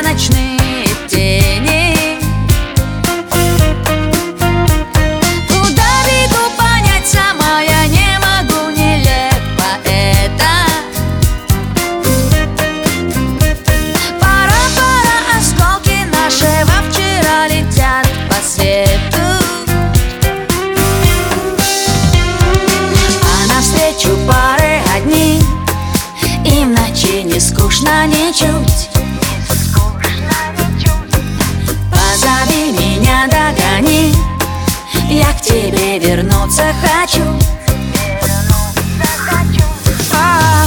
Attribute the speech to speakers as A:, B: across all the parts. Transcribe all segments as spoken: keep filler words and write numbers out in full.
A: ночные тени. Куда бегу, понять сама я не могу, нелепо это. Пора, пора, осколки нашего вчера летят по свету. А навстречу пары одни, и в ночи не скучно ничуть. Позови меня, догони, я к тебе вернуться хочу. А,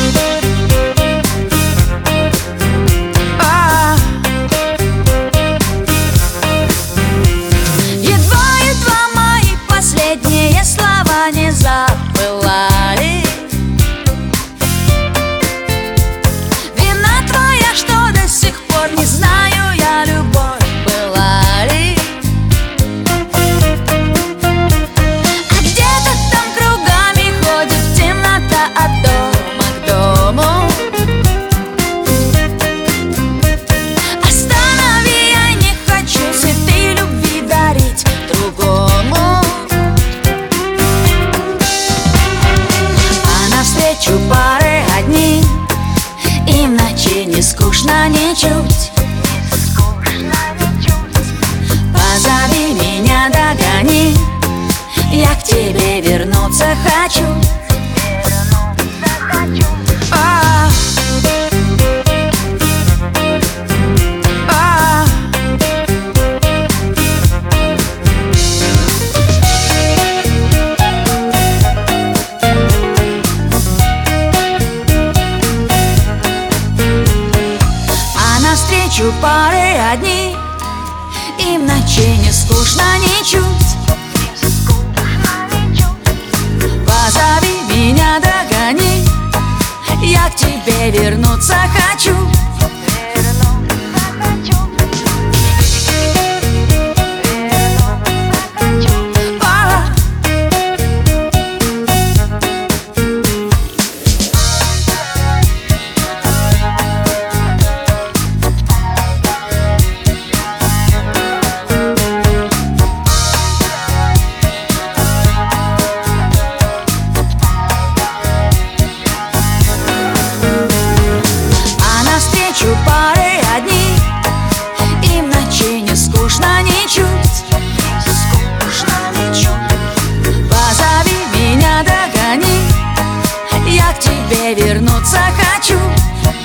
A: а. Едва-едва мои последние слова не запылали. Вина твоя, что до сих пор не знаю я, любовь была ли. А где-то там кругами ходит темнота от дома к дому. Останови, я не хочу цветы любви дарить другому. А навстречу пары одни, и в ночи не скучно ничуть. Позови меня, догони, я к тебе вернуться хочу. А, а. А навстречу пары одни, и в ночи не скучно ничуть. Позови меня, догони, я к тебе вернуться хочу. А. А навстречу пары одни, и в ночи не скучно ничуть. Позови меня, догони, я к тебе вернуться хочу.